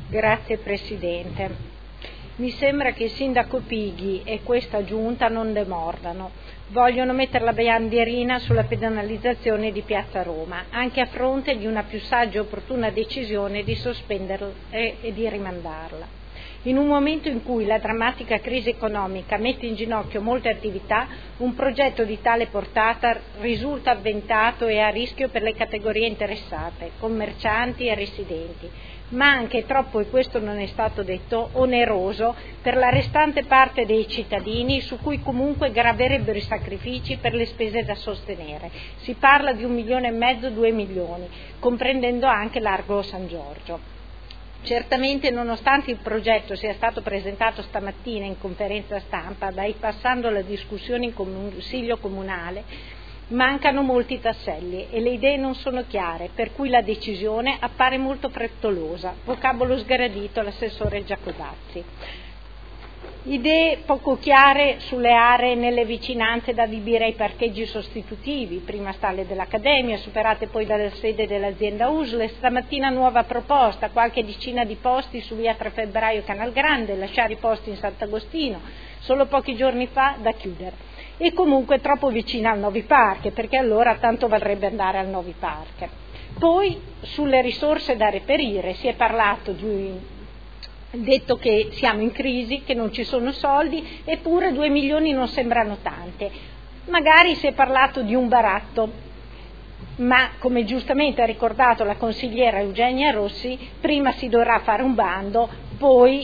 Grazie Presidente. Mi sembra che il sindaco Pighi e questa giunta non demordano. Vogliono mettere la bandierina sulla pedonalizzazione di Piazza Roma, anche a fronte di una più saggia e opportuna decisione di sospenderla e di rimandarla. In un momento in cui la drammatica crisi economica mette in ginocchio molte attività, un progetto di tale portata risulta avventato e a rischio per le categorie interessate, commercianti e residenti, ma anche troppo, e questo non è stato detto, oneroso per la restante parte dei cittadini su cui comunque graverebbero i sacrifici per le spese da sostenere. Si parla di 1,5 milioni, 2 milioni, comprendendo anche Largo San Giorgio. Certamente, nonostante il progetto sia stato presentato stamattina in conferenza stampa, bypassando la discussione in Consiglio Comunale, mancano molti tasselli e le idee non sono chiare, per cui la decisione appare molto frettolosa, vocabolo sgradito all'assessore Giacobazzi. Idee poco chiare sulle aree nelle vicinanze da adibire ai parcheggi sostitutivi, prima stalle dell'Accademia, superate poi dalla sede dell'azienda USL, stamattina nuova proposta, qualche decina di posti su via 3 febbraio Canal Grande, lasciare i posti in Sant'Agostino, solo pochi giorni fa da chiudere, e comunque troppo vicina al Novi Park, perché allora tanto varrebbe andare al Novi Park. Poi sulle risorse da reperire si è parlato detto che siamo in crisi, che non ci sono soldi, eppure 2 milioni non sembrano tante. Magari si è parlato di un baratto, ma come giustamente ha ricordato la consigliera Eugenia Rossi, prima si dovrà fare un bando, poi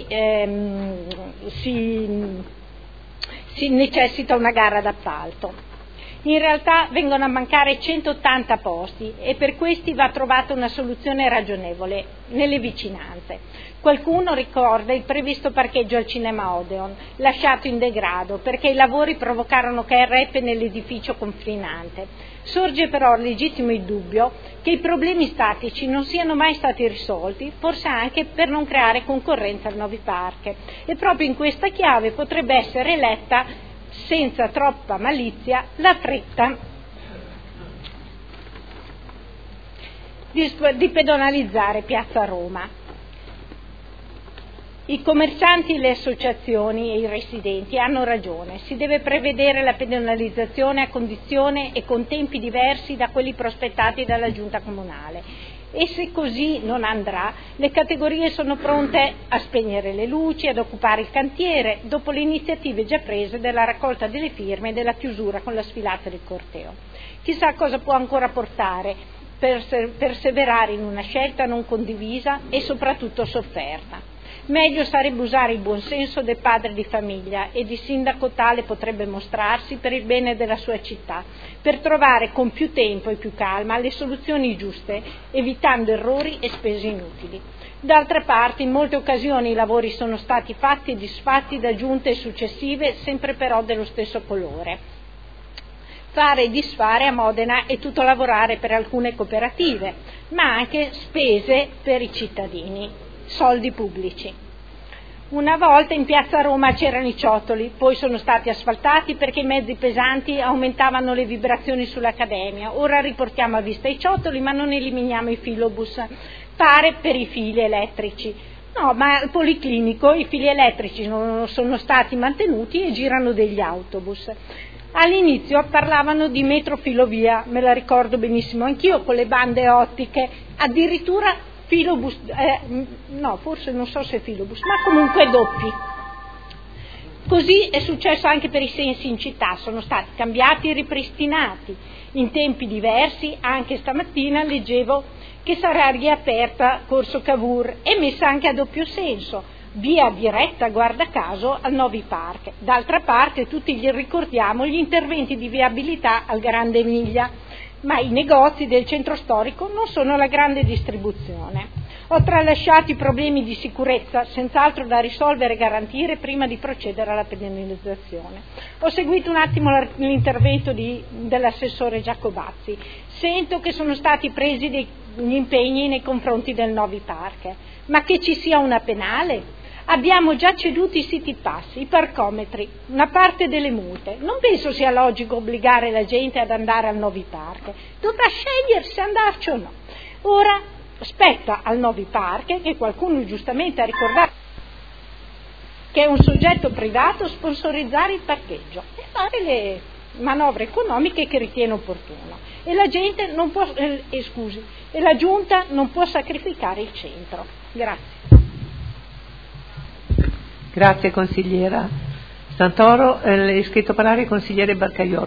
si necessita una gara d'appalto. In realtà vengono a mancare 180 posti e per questi va trovata una soluzione ragionevole nelle vicinanze. Qualcuno ricorda il previsto parcheggio al Cinema Odeon, lasciato in degrado perché i lavori provocarono careppe nell'edificio confinante. Sorge però legittimo il dubbio che i problemi statici non siano mai stati risolti, forse anche per non creare concorrenza al Novi Park. E proprio in questa chiave potrebbe essere letta, senza troppa malizia, la fretta di pedonalizzare Piazza Roma. I commercianti, le associazioni e i residenti hanno ragione, si deve prevedere la pedonalizzazione a condizione e con tempi diversi da quelli prospettati dalla Giunta Comunale. E se così non andrà, le categorie sono pronte a spegnere le luci, ad occupare il cantiere, dopo le iniziative già prese della raccolta delle firme e della chiusura con la sfilata del corteo. Chissà cosa può ancora portare perseverare in una scelta non condivisa e soprattutto sofferta. Meglio sarebbe usare il buonsenso del padre di famiglia, e di sindaco tale potrebbe mostrarsi, per il bene della sua città, per trovare con più tempo e più calma le soluzioni giuste, evitando errori e spese inutili. D'altra parte, in molte occasioni i lavori sono stati fatti e disfatti da giunte successive, sempre però dello stesso colore. Fare e disfare a Modena è tutto lavorare per alcune cooperative, ma anche spese per i cittadini. Soldi pubblici. Una volta in Piazza Roma c'erano i ciottoli, poi sono stati asfaltati perché i mezzi pesanti aumentavano le vibrazioni sull'Accademia. Ora riportiamo a vista i ciottoli, ma non eliminiamo i filobus, pare per i fili elettrici. No, ma al Policlinico i fili elettrici non sono stati mantenuti e girano degli autobus. All'inizio parlavano di metrofilovia, me la ricordo benissimo anch'io, con le bande ottiche, addirittura filobus, no, forse non so se filobus, ma comunque doppi. Così è successo anche per i sensi in città, sono stati cambiati e ripristinati in tempi diversi. Anche stamattina leggevo che sarà riaperta Corso Cavour e messa anche a doppio senso, via diretta, guarda caso, al Novi Park. D'altra parte tutti ricordiamo gli interventi di viabilità al Grande Emilia, ma i negozi del centro storico non sono la grande distribuzione. Ho tralasciato i problemi di sicurezza, senz'altro da risolvere e garantire prima di procedere alla pedonalizzazione. Ho seguito un attimo l'intervento dell'assessore Giacobazzi. Sento che sono stati presi degli impegni nei confronti del Novi Park, ma che ci sia una penale? Abbiamo già ceduto i city pass, i parcometri, una parte delle multe. Non penso sia logico obbligare la gente ad andare al Novi Park. Dovrà scegliere se andarci o no. Ora spetta al Novi Park, che qualcuno giustamente ha ricordato che è un soggetto privato, sponsorizzare il parcheggio e fare le manovre economiche che ritiene opportuno. E la gente non può, e la Giunta non può sacrificare il centro. Grazie. Grazie consigliera Santoro. È iscritto a parlare il consigliere Barcaiolo.